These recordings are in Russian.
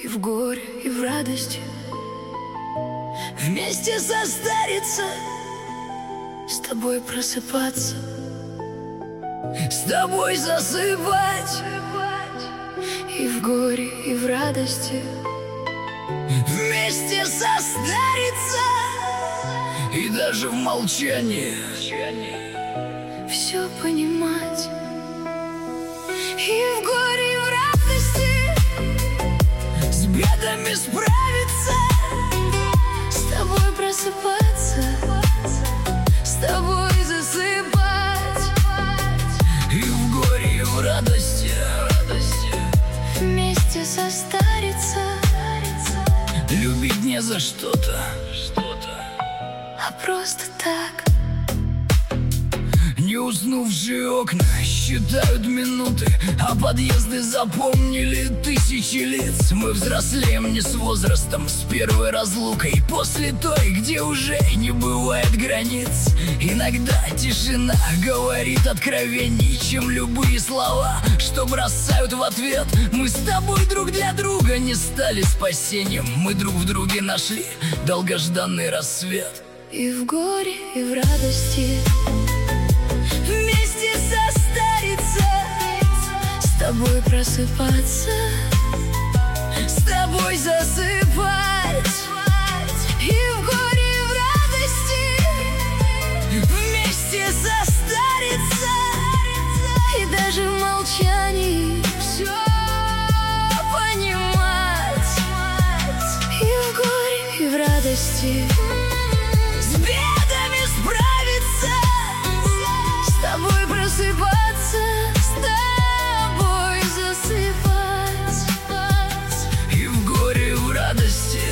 в горе, и в радости, вместе состариться, с тобой просыпаться, с тобой засыпать. И в горе, и в радости, вместе состариться, и даже в молчании все понимать. И в горе, и в радости, с бедами справиться, с тобой просыпаться, с тобой засыпать. И в горе, и в радости, вместе состариться, любить не за что-то, а просто так. Не уснувшие окна считают минуты, а подъезды запомнили тысячи лиц. Мы взрослеем не с возрастом, с первой разлукой, после той, где уже не бывает границ. Иногда тишина говорит откровений, чем любые слова, что бросают в ответ. Мы с тобой друг для друга не стали спасением, мы друг в друге нашли долгожданный рассвет. И в горе, и в радости, вместе состариться, с тобой просыпаться, с тобой засыпать. И в горе, и в радости, вместе состариться, и даже в молчании все понимать. И в горе, и в радости, с бедами справиться, с тобой просыпаться, с тобой засыпать. И в горе, и в радости,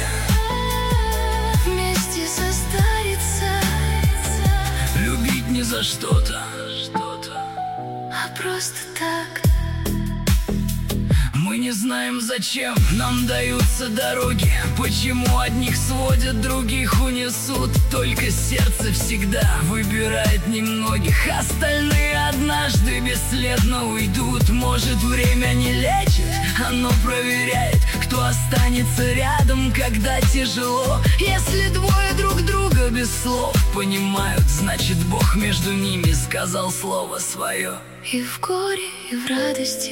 вместе состариться, любить не за что-то, а просто так. Мы не знаем, зачем нам даются дороги, почему одних сводят, других унесут. Только сердце всегда выбирает немногих, остальные однажды бесследно уйдут. Может, время не лечит, оно проверяет, кто останется рядом, когда тяжело. Если двое друг друга без слов понимают, значит, Бог между ними сказал слово свое. И в горе, и в радости,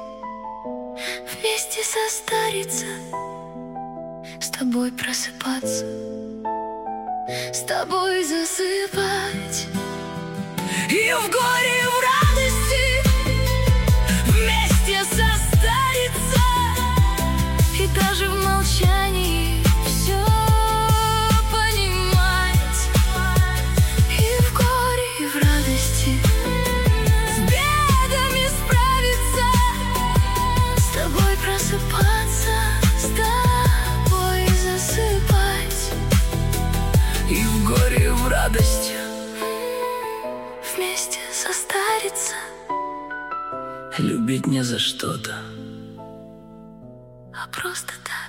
вместе состариться, с тобой просыпаться, с тобой засыпать. И в горе, и в радости, вместе состариться, и даже в молчании все понимать. И в горе, и в радости, с бедами справиться, с тобой просыпаться, с тобой засыпать. И в горе, и в радости, вместе состариться, любить не за что-то, а просто так.